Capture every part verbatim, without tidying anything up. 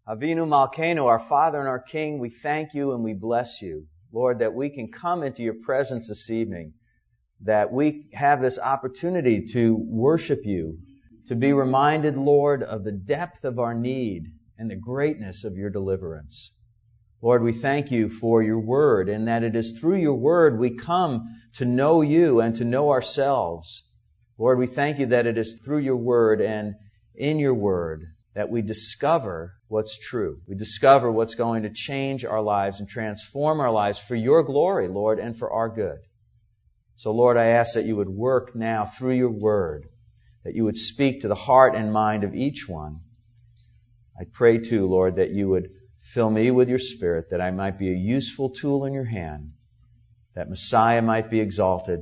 Avinu Malkeinu, our Father and our King, we thank you and we bless you, Lord, that we can come into your presence this evening, that we have this opportunity to worship you, to be reminded, Lord, of the depth of our need and the greatness of your deliverance. Lord, we thank you for your word, and that it is through your word we come to know you and to know ourselves. Lord, we thank you that it is through your word and in your word that we discover what's true. We discover what's going to change our lives and transform our lives for your glory, Lord, and for our good. So, Lord, I ask that you would work now through your word, that you would speak to the heart and mind of each one. I pray, too, Lord, that you would fill me with your Spirit, that I might be a useful tool in your hand, that Messiah might be exalted,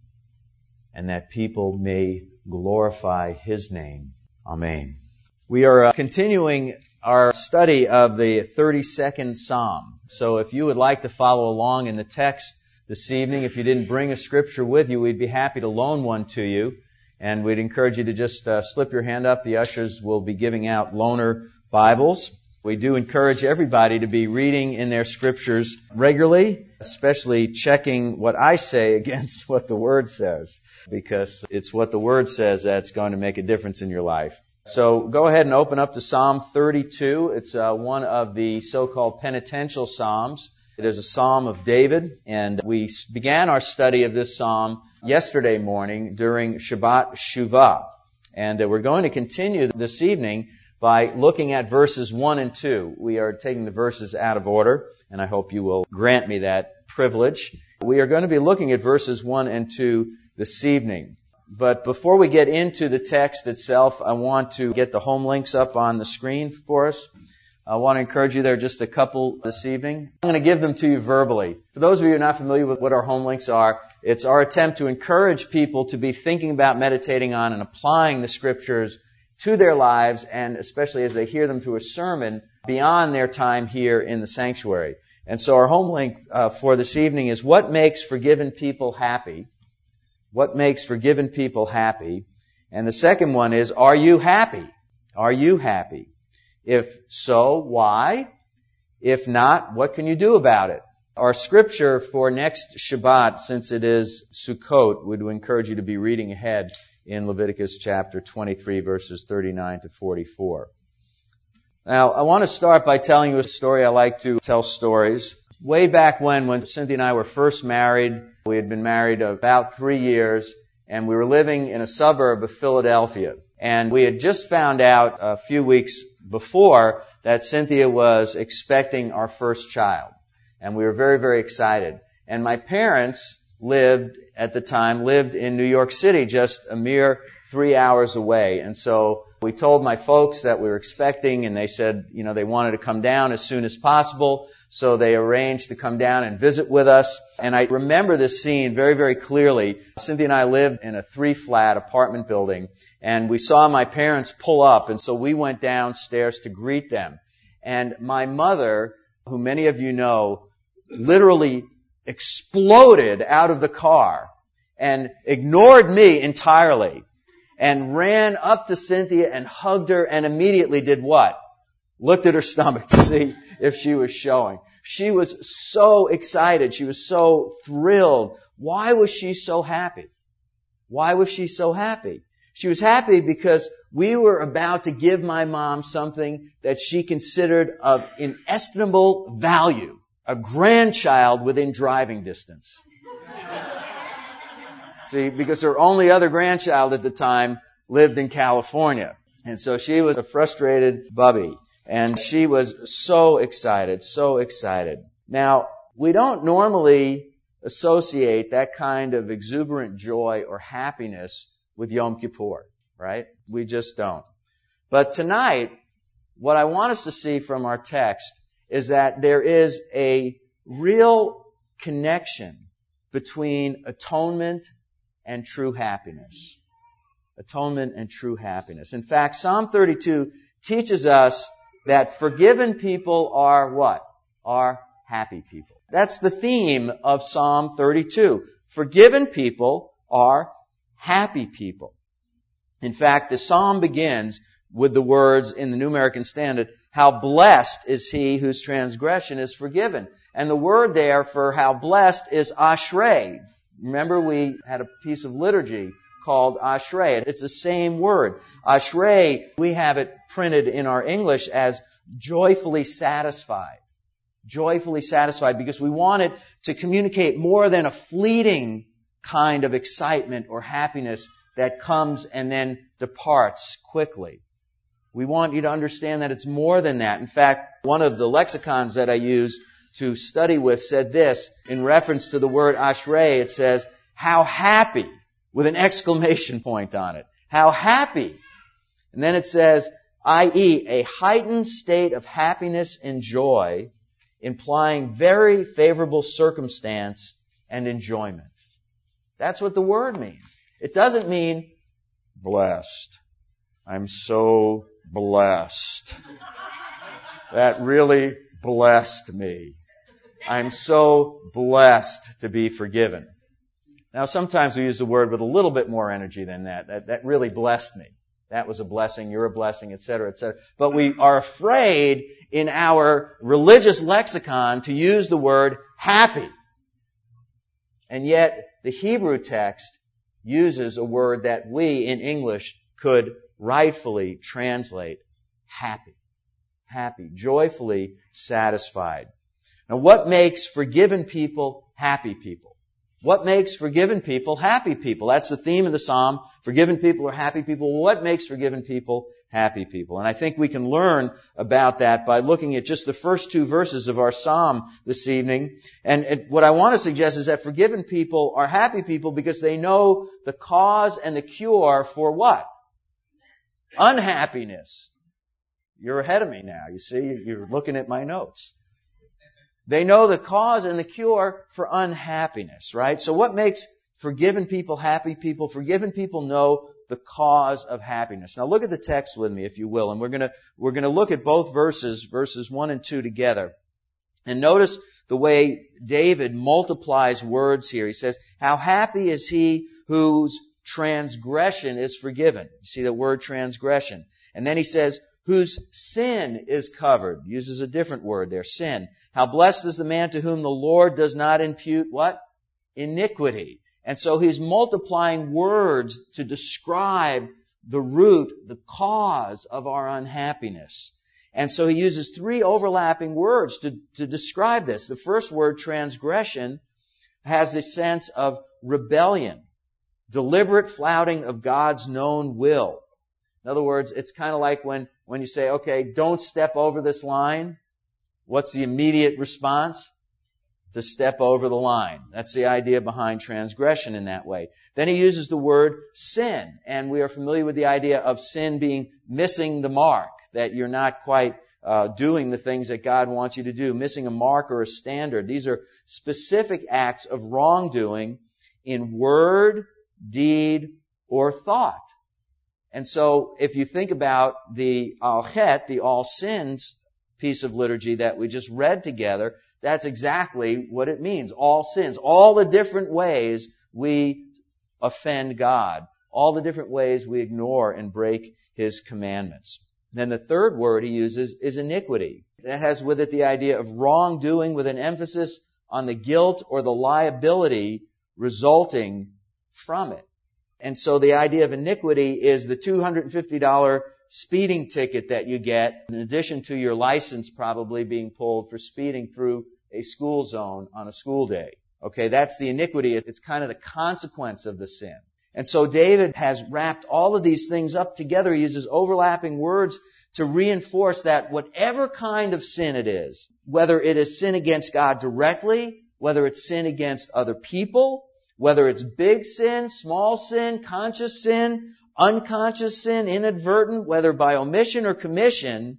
and that people may glorify his name. Amen. We are uh, continuing our study of the thirty-second Psalm. So if you would like to follow along in the text this evening, if you didn't bring a scripture with you, we'd be happy to loan one to you. And we'd encourage you to just uh, slip your hand up. The ushers will be giving out loaner Bibles. We do encourage everybody to be reading in their scriptures regularly, especially checking what I say against what the Word says, because it's what the Word says that's going to make a difference in your life. So go ahead and open up to Psalm thirty-two. It's uh, one of the so-called penitential psalms. It is a psalm of David, and we began our study of this psalm yesterday morning during Shabbat Shuvah. And uh, we're going to continue this evening by looking at verses one and two. We are taking the verses out of order, and I hope you will grant me that privilege. We are going to be looking at verses one and two this evening. But before we get into the text itself, I want to get the home links up on the screen for us. I want to encourage you, there are just a couple this evening. I'm going to give them to you verbally. For those of you who are not familiar with what our home links are, it's our attempt to encourage people to be thinking about, meditating on, and applying the scriptures to their lives, and especially as they hear them through a sermon beyond their time here in the sanctuary. And so our home link uh, for this evening is What Makes Forgiven People Happy? What makes forgiven people happy? And the second one is, are you happy? Are you happy? If so, why? If not, what can you do about it? Our scripture for next Shabbat, since it is Sukkot, would encourage you to be reading ahead in Leviticus chapter twenty-three, verses thirty-nine to forty-four. Now, I want to start by telling you a story. I like to tell stories. Way back when, when Cynthia and I were first married, we had been married about three years, and we were living in a suburb of Philadelphia. And we had just found out a few weeks before that Cynthia was expecting our first child. And we were very, very excited. And my parents lived, at the time, lived in New York City, just a mere three hours away. And so we told my folks that we were expecting, and they said, you know, they wanted to come down as soon as possible. So they arranged to come down and visit with us. And I remember this scene very, very clearly. Cynthia and I lived in a three-flat apartment building, and we saw my parents pull up, and so we went downstairs to greet them. And my mother, who many of you know, literally exploded out of the car and ignored me entirely and ran up to Cynthia and hugged her and immediately did what? Looked at her stomach to see if she was showing. She was so excited. She was so thrilled. Why was she so happy? Why was she so happy? She was happy because we were about to give my mom something that she considered of inestimable value. A grandchild within driving distance. See, because her only other grandchild at the time lived in California. And so she was a frustrated bubby. And she was so excited, so excited. Now, we don't normally associate that kind of exuberant joy or happiness with Yom Kippur, right? We just don't. But tonight, what I want us to see from our text is that there is a real connection between atonement and true happiness. Atonement and true happiness. In fact, Psalm thirty-two teaches us that forgiven people are what? Are happy people. That's the theme of Psalm thirty-two. Forgiven people are happy people. In fact, the psalm begins with the words in the New American Standard, How blessed is he whose transgression is forgiven. And the word there for how blessed is ashrei. Remember, we had a piece of liturgy called ashrei. It's the same word. Ashrei, we have it printed in our English as joyfully satisfied. Joyfully satisfied, because we want it to communicate more than a fleeting kind of excitement or happiness that comes and then departs quickly. We want you to understand that it's more than that. In fact, one of the lexicons that I use to study with said this, in reference to the word ashrei, it says, how happy, with an exclamation point on it. How happy. And then it says, that is, a heightened state of happiness and joy, implying very favorable circumstance and enjoyment. That's what the word means. It doesn't mean blessed. I'm so blessed. That really blessed me. I'm so blessed to be forgiven. Now, sometimes we use the word with a little bit more energy than that. That, that really blessed me. That was a blessing, you're a blessing, et cetera, et cetera. But we are afraid in our religious lexicon to use the word happy. And yet, the Hebrew text uses a word that we in English could rightfully translate happy. Happy. Joyfully satisfied. Now, what makes forgiven people happy people? What makes forgiven people happy people? That's the theme of the psalm. Forgiven people are happy people. What makes forgiven people happy people? And I think we can learn about that by looking at just the first two verses of our psalm this evening. And, and what I want to suggest is that forgiven people are happy people because they know the cause and the cure for what? Unhappiness. You're ahead of me now. You see, you're looking at my notes. They know the cause and the cure for unhappiness, right? So what makes forgiven people happy people? Forgiven people know the cause of happiness. Now look at the text with me, if you will, and we're gonna, we're gonna look at both verses, verses one and two together. And notice the way David multiplies words here. He says, how happy is he whose transgression is forgiven. You see the word transgression. And then he says, whose sin is covered. Uses a different word there, sin. How blessed is the man to whom the Lord does not impute what? Iniquity. And so he's multiplying words to describe the root, the cause of our unhappiness. And so he uses three overlapping words to, to describe this. The first word, transgression, has the sense of rebellion, deliberate flouting of God's known will. In other words, it's kind of like when, when you say, okay, don't step over this line. What's the immediate response? To step over the line. That's the idea behind transgression in that way. Then he uses the word sin, and we are familiar with the idea of sin being missing the mark, that you're not quite uh, doing the things that God wants you to do, missing a mark or a standard. These are specific acts of wrongdoing in word, deed, or thought. And so if you think about the Al Chet, the all sins piece of liturgy that we just read together, that's exactly what it means. All sins. All the different ways we offend God. All the different ways we ignore and break His commandments. Then the third word he uses is iniquity. That has with it the idea of wrongdoing with an emphasis on the guilt or the liability resulting from it. And so the idea of iniquity is the two hundred fifty dollars speeding ticket that you get, in addition to your license probably being pulled for speeding through a school zone on a school day. Okay, that's the iniquity. It's kind of the consequence of the sin. And so David has wrapped all of these things up together. He uses overlapping words to reinforce that whatever kind of sin it is, whether it is sin against God directly, whether it's sin against other people, whether it's big sin, small sin, conscious sin, unconscious sin, inadvertent, whether by omission or commission,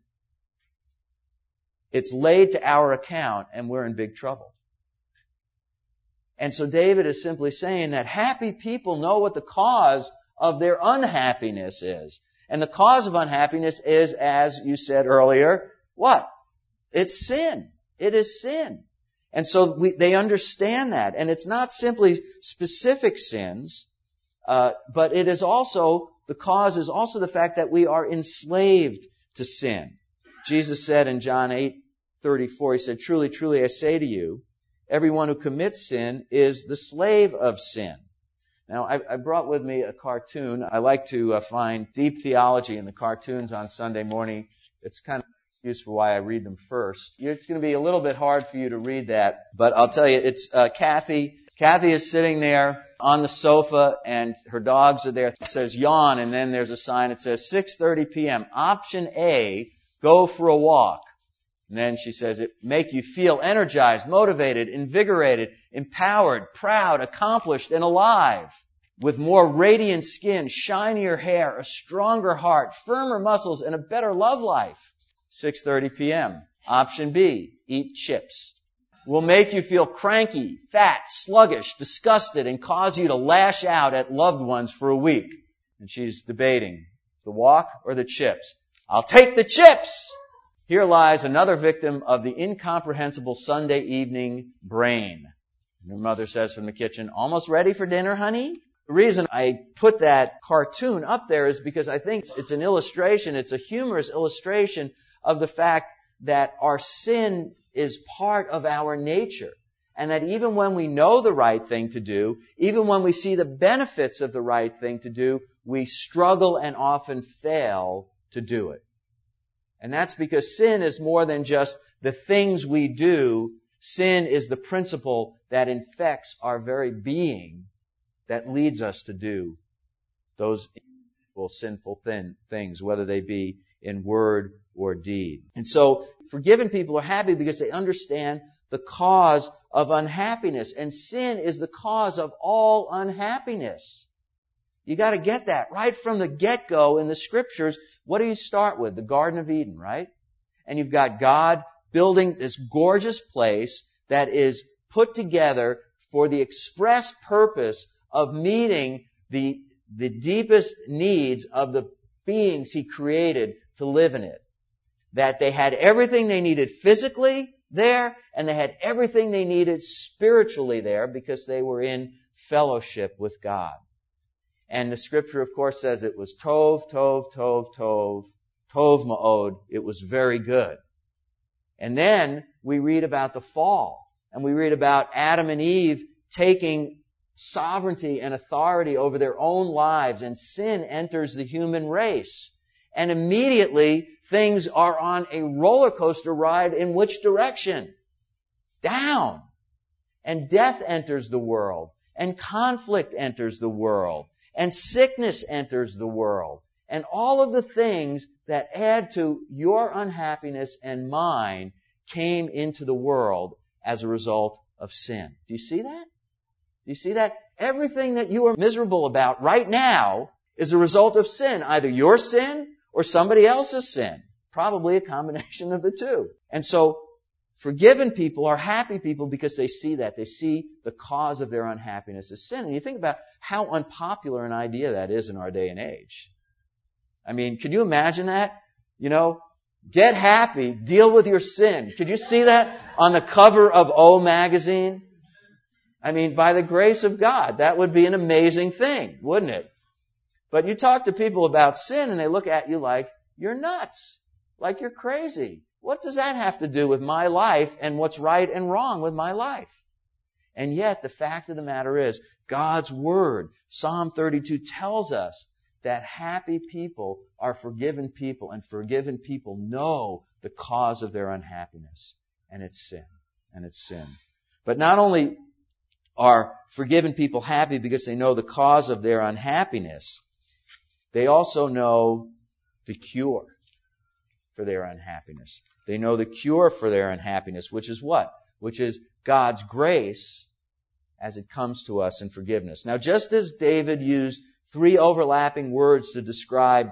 it's laid to our account and we're in big trouble. And so David is simply saying that happy people know what the cause of their unhappiness is. And the cause of unhappiness is, as you said earlier, what? It's sin. It is sin. And so we, they understand that. And it's not simply specific sins, uh, but it is also, the cause is also the fact that we are enslaved to sin. Jesus said in John eight thirty-four, He said, "Truly, truly, I say to you, everyone who commits sin is the slave of sin." Now, I, I brought with me a cartoon. I like to uh, find deep theology in the cartoons on Sunday morning. It's kind of an excuse for why I read them first. It's going to be a little bit hard for you to read that, but I'll tell you, it's uh, Kathy. Kathy is sitting there on the sofa, and her dogs are there. It says yawn, and then there's a sign that says six thirty p.m. Option A, go for a walk. And then she says, it make you feel energized, motivated, invigorated, empowered, proud, accomplished, and alive. With more radiant skin, shinier hair, a stronger heart, firmer muscles, and a better love life. six thirty p.m. Option B, eat chips. Will make you feel cranky, fat, sluggish, disgusted, and cause you to lash out at loved ones for a week. And she's debating the walk or the chips. I'll take the chips! Here lies another victim of the incomprehensible Sunday evening brain. And her mother says from the kitchen, "Almost ready for dinner, honey?" The reason I put that cartoon up there is because I think it's an illustration, it's a humorous illustration of the fact that our sin is part of our nature. And that even when we know the right thing to do, even when we see the benefits of the right thing to do, we struggle and often fail to do it. And that's because sin is more than just the things we do. Sin is the principle that infects our very being that leads us to do those sinful thin things, whether they be in word or deed. And so forgiven people are happy because they understand the cause of unhappiness. And sin is the cause of all unhappiness. You got to get that right from the get-go in the Scriptures. What do you start with? The Garden of Eden, right? And you've got God building this gorgeous place that is put together for the express purpose of meeting the, the deepest needs of the beings He created to live in it. That they had everything they needed physically there, and they had everything they needed spiritually there because they were in fellowship with God. And the Scripture, of course, says it was tov, tov, tov, tov, tov ma'od. It was very good. And then we read about the fall. And we read about Adam and Eve taking sovereignty and authority over their own lives. And sin enters the human race. And immediately things are on a roller coaster ride in which direction? Down. And death enters the world. And conflict enters the world. And sickness enters the world. And all of the things that add to your unhappiness and mine came into the world as a result of sin. Do you see that? Do you see that? Everything that you are miserable about right now is a result of sin. Either your sin or somebody else's sin. Probably a combination of the two. And so, forgiven people are happy people because they see that. They see the cause of their unhappiness as sin. And you think about how unpopular an idea that is in our day and age. I mean, can you imagine that? You know, get happy, deal with your sin. Could you see that on the cover of O magazine? I mean, by the grace of God, that would be an amazing thing, wouldn't it? But you talk to people about sin and they look at you like you're nuts, like you're crazy. What does that have to do with my life and what's right and wrong with my life? And yet, the fact of the matter is, God's Word, Psalm thirty-two, tells us that happy people are forgiven people, and forgiven people know the cause of their unhappiness. And it's sin. And it's sin. But not only are forgiven people happy because they know the cause of their unhappiness, they also know the cure for their unhappiness. They know the cure for their unhappiness, which is what? Which is God's grace as it comes to us in forgiveness. Now, just as David used three overlapping words to describe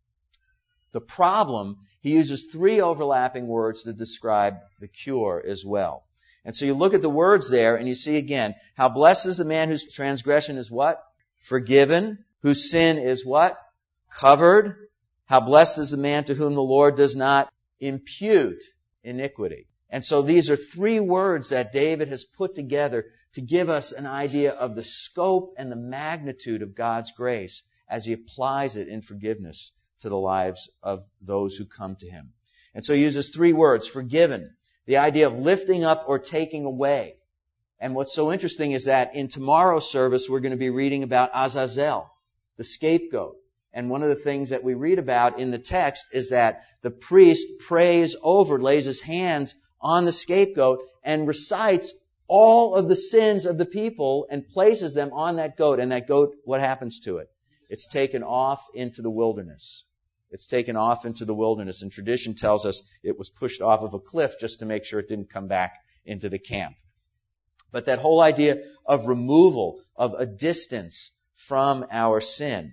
the problem, he uses three overlapping words to describe the cure as well. And so you look at the words there and you see again, how blessed is the man whose transgression is what? Forgiven. Whose sin is what? Covered. How blessed is the man to whom the Lord does not impute iniquity. And so these are three words that David has put together to give us an idea of the scope and the magnitude of God's grace as He applies it in forgiveness to the lives of those who come to Him. And so he uses three words, forgiven. The idea of lifting up or taking away. And what's so interesting is that in tomorrow's service, we're going to be reading about Azazel, the scapegoat. And one of the things that we read about in the text is that the priest prays over, lays his hands on the scapegoat and recites all of the sins of the people and places them on that goat. And that goat, what happens to it? It's taken off into the wilderness. It's taken off into the wilderness. And tradition tells us it was pushed off of a cliff just to make sure it didn't come back into the camp. But that whole idea of removal, of a distance from our sin.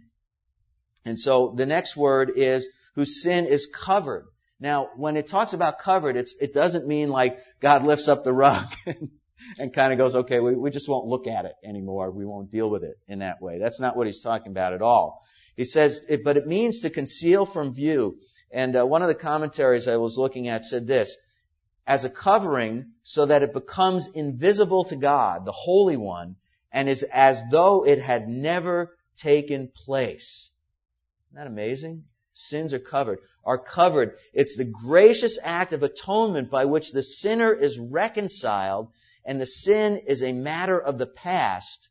And so the next word is whose sin is covered. Now, when it talks about covered, it's, it doesn't mean like God lifts up the rug and, and kind of goes, okay, we, we just won't look at it anymore. We won't deal with it in that way. That's not what he's talking about at all. He says, it, but it means to conceal from view. And uh, one of the commentaries I was looking at said this, as a covering so that it becomes invisible to God, the Holy One, and is as though it had never taken place. Isn't that amazing? Sins are covered. Are covered. It's the gracious act of atonement by which the sinner is reconciled and the sin is a matter of the past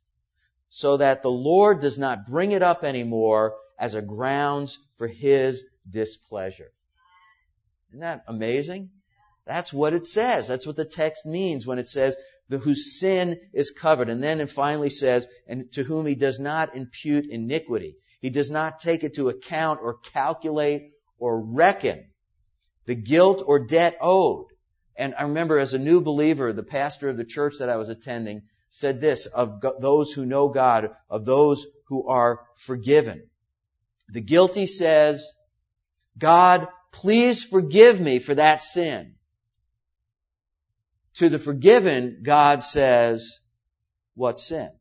so that the Lord does not bring it up anymore as a grounds for His displeasure. Isn't that amazing? That's what it says. That's what the text means when it says the whose sin is covered. And then it finally says, and to whom He does not impute iniquity. He does not take it to account or calculate or reckon the guilt or debt owed. And I remember as a new believer, the pastor of the church that I was attending said this of those who know God, of those who are forgiven. The guilty says, God, please forgive me for that sin. To the forgiven, God says, what sin?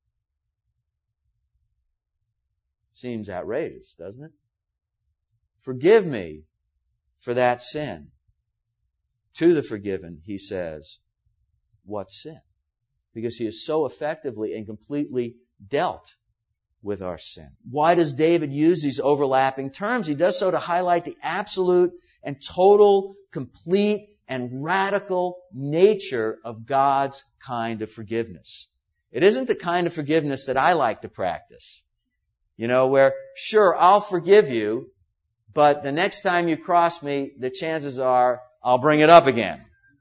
Seems outrageous, doesn't it? Forgive me for that sin. To the forgiven, He says, what sin? Because He has so effectively and completely dealt with our sin. Why does David use these overlapping terms? He does so to highlight the absolute and total, complete, and radical nature of God's kind of forgiveness. It isn't the kind of forgiveness that I like to practice. You know, where, sure, I'll forgive you, but the next time you cross me, the chances are I'll bring it up again.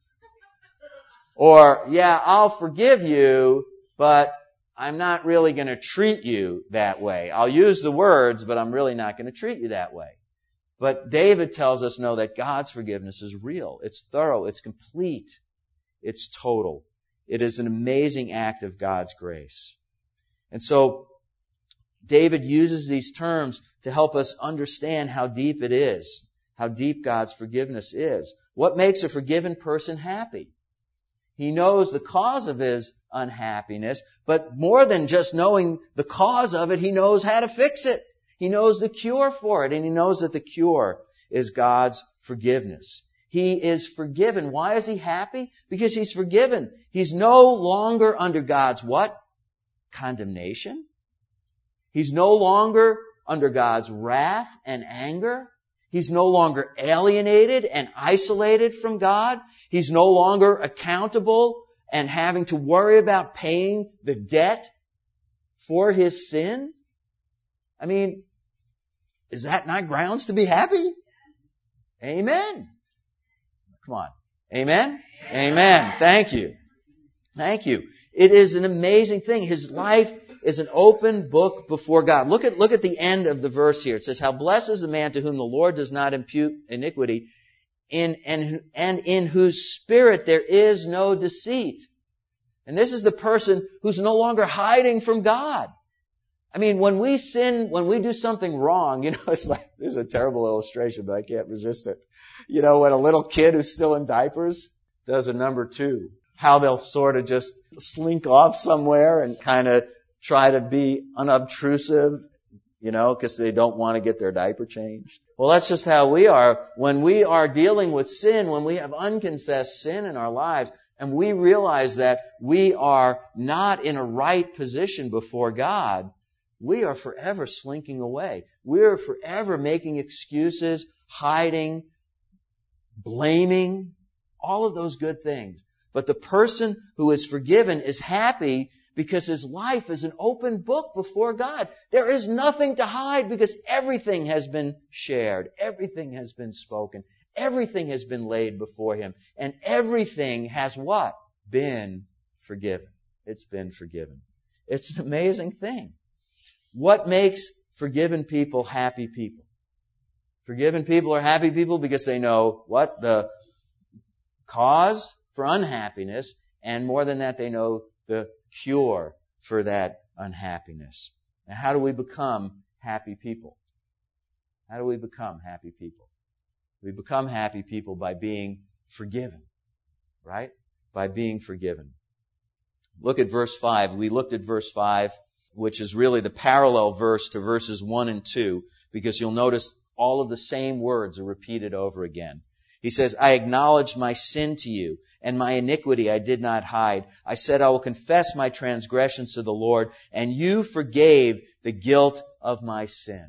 Or, yeah, I'll forgive you, but I'm not really going to treat you that way. I'll use the words, but I'm really not going to treat you that way. But David tells us, no, that God's forgiveness is real. It's thorough. It's complete. It's total. It is an amazing act of God's grace. And so, David uses these terms to help us understand how deep it is, how deep God's forgiveness is. What makes a forgiven person happy? He knows the cause of his unhappiness, but more than just knowing the cause of it, he knows how to fix it. He knows the cure for it, and he knows that the cure is God's forgiveness. He is forgiven. Why is he happy? Because he's forgiven. He's no longer under God's what? Condemnation. He's no longer under God's wrath and anger. He's no longer alienated and isolated from God. He's no longer accountable and having to worry about paying the debt for his sin. I mean, is that not grounds to be happy? Amen. Come on. Amen? Amen. Thank you. Thank you. It is an amazing thing. His life is an open book before God. Look at, look at the end of the verse here. It says, how blessed is the man to whom the Lord does not impute iniquity, in, and, and in whose spirit there is no deceit. And this is the person who's no longer hiding from God. I mean, when we sin, when we do something wrong, you know, it's like, this is a terrible illustration, but I can't resist it. You know, when a little kid who's still in diapers does a number two, how they'll sort of just slink off somewhere and kind of try to be unobtrusive, you know, because they don't want to get their diaper changed. Well, that's just how we are. When we are dealing with sin, when we have unconfessed sin in our lives, and we realize that we are not in a right position before God, we are forever slinking away. We are forever making excuses, hiding, blaming, all of those good things. But the person who is forgiven is happy because his life is an open book before God. There is nothing to hide because everything has been shared. Everything has been spoken. Everything has been laid before him. And everything has what? Been forgiven. It's been forgiven. It's an amazing thing. What makes forgiven people happy people? Forgiven people are happy people because they know what? The cause for unhappiness, and more than that, they know the cure for that unhappiness. Now, how do we become happy people? How do we become happy people? We become happy people by being forgiven, right? By being forgiven. Look at verse five. We looked at verse five, which is really the parallel verse to verses one and two, because you'll notice all of the same words are repeated over again. He says, I acknowledged my sin to you, and my iniquity I did not hide. I said, I will confess my transgressions to the Lord, and you forgave the guilt of my sin.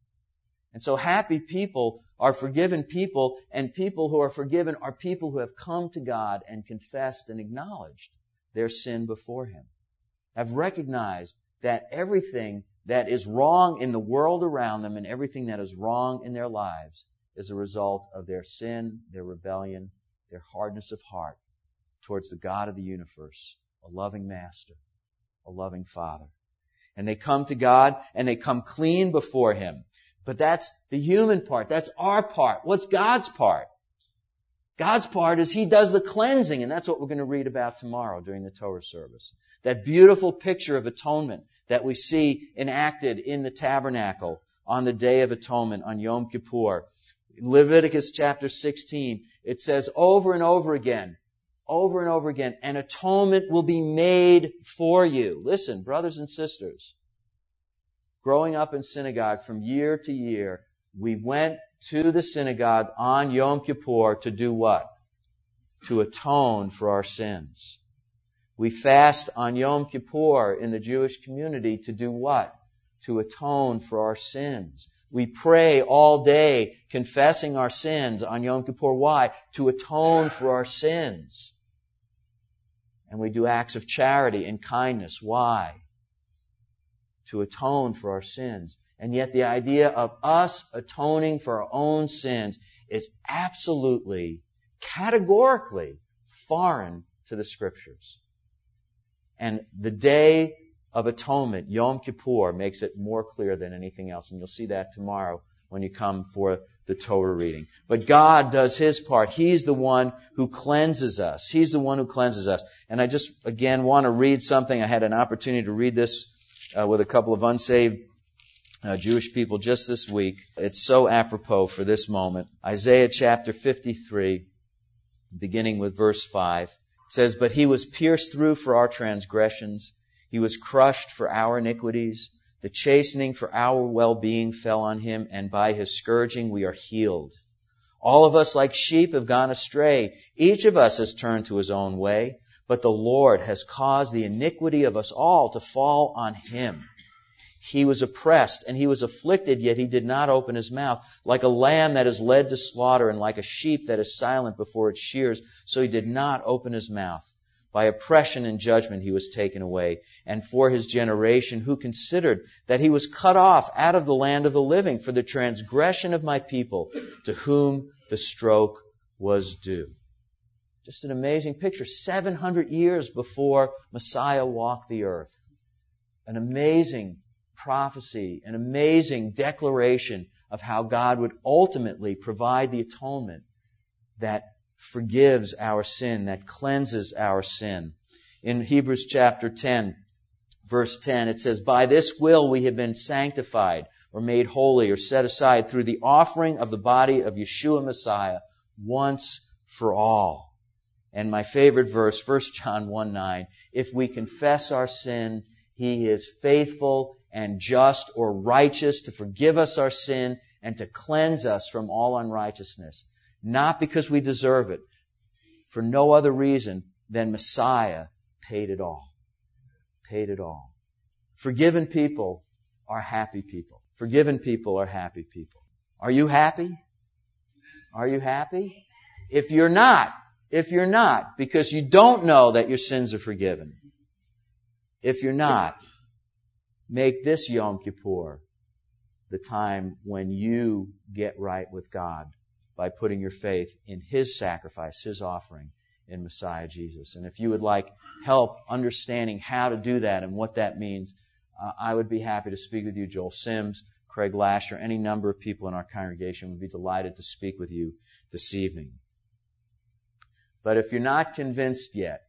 And so happy people are forgiven people, and people who are forgiven are people who have come to God and confessed and acknowledged their sin before Him, have recognized that everything that is wrong in the world around them and everything that is wrong in their lives is a result of their sin, their rebellion, their hardness of heart towards the God of the universe, a loving Master, a loving Father. And they come to God and they come clean before Him. But that's the human part. That's our part. What's God's part? God's part is He does the cleansing, and that's what we're going to read about tomorrow during the Torah service. That beautiful picture of atonement that we see enacted in the tabernacle on the Day of Atonement, on Yom Kippur. In Leviticus chapter sixteen, it says over and over again, over and over again, an atonement will be made for you. Listen, brothers and sisters, growing up in synagogue from year to year, we went to the synagogue on Yom Kippur to do what? To atone for our sins. We fast on Yom Kippur in the Jewish community to do what? To atone for our sins. We pray all day confessing our sins on Yom Kippur. Why? To atone for our sins. And we do acts of charity and kindness. Why? To atone for our sins. And yet the idea of us atoning for our own sins is absolutely, categorically foreign to the Scriptures. And the Day of Atonement, Yom Kippur, makes it more clear than anything else. And you'll see that tomorrow when you come for the Torah reading. But God does His part. He's the one who cleanses us. He's the one who cleanses us. And I just, again, want to read something. I had an opportunity to read this uh, with a couple of unsaved uh, Jewish people just this week. It's so apropos for this moment. Isaiah chapter fifty-three, beginning with verse five. It says, but He was pierced through for our transgressions. He was crushed for our iniquities. The chastening for our well-being fell on Him, and by His scourging we are healed. All of us like sheep have gone astray. Each of us has turned to his own way, but the Lord has caused the iniquity of us all to fall on Him. He was oppressed and He was afflicted, yet He did not open His mouth. Like a lamb that is led to slaughter, and like a sheep that is silent before its shears, so He did not open His mouth. By oppression and judgment He was taken away. And for His generation, who considered that He was cut off out of the land of the living for the transgression of my people, to whom the stroke was due. Just an amazing picture. seven hundred years before Messiah walked the earth. An amazing prophecy, an amazing declaration of how God would ultimately provide the atonement that forgives our sin, that cleanses our sin. In Hebrews chapter ten, verse ten, it says, by this will we have been sanctified, or made holy, or set aside through the offering of the body of Yeshua Messiah once for all. And my favorite verse, First John one nine, if we confess our sin, He is faithful and just or righteous to forgive us our sin and to cleanse us from all unrighteousness. Not because we deserve it, for no other reason than Messiah paid it all. Paid it all. Forgiven people are happy people. Forgiven people are happy people. Are you happy? Are you happy? if you're not, if you're not, because you don't know that your sins are forgiven, if you're not, make this Yom Kippur the time when you get right with God by putting your faith in His sacrifice, His offering in Messiah Jesus. And if you would like help understanding how to do that and what that means, uh, I would be happy to speak with you. Joel Sims, Craig Lasher, any number of people in our congregation would be delighted to speak with you this evening. But if you're not convinced yet,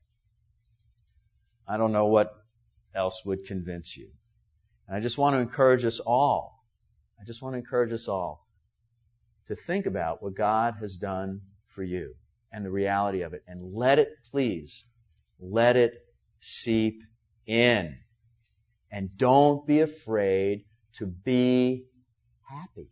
I don't know what else would convince you. And I just want to encourage us all, I just want to encourage us all to think about what God has done for you and the reality of it, and let it, please, let it seep in. And don't be afraid to be happy.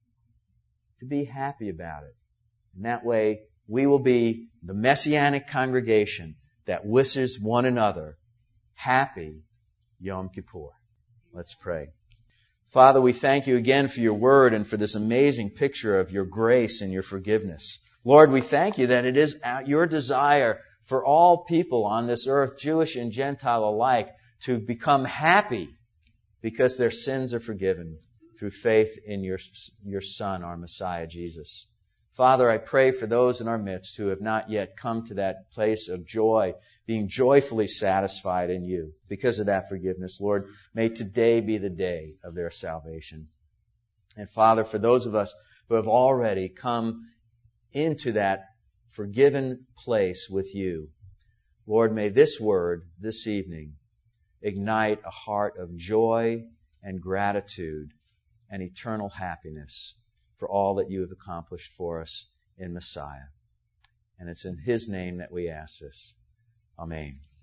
To be happy about it. And that way, we will be the Messianic congregation that wishes one another happy Yom Kippur. Let's pray. Father, we thank you again for your word and for this amazing picture of your grace and your forgiveness. Lord, we thank you that it is your desire for all people on this earth, Jewish and Gentile alike, to become happy because their sins are forgiven through faith in your, your Son, our Messiah, Jesus. Father, I pray for those in our midst who have not yet come to that place of joy, being joyfully satisfied in you because of that forgiveness. Lord, may today be the day of their salvation. And Father, for those of us who have already come into that forgiven place with you, Lord, may this word this evening ignite a heart of joy and gratitude and eternal happiness for all that you have accomplished for us in Messiah. And it's in His name that we ask this. Amen.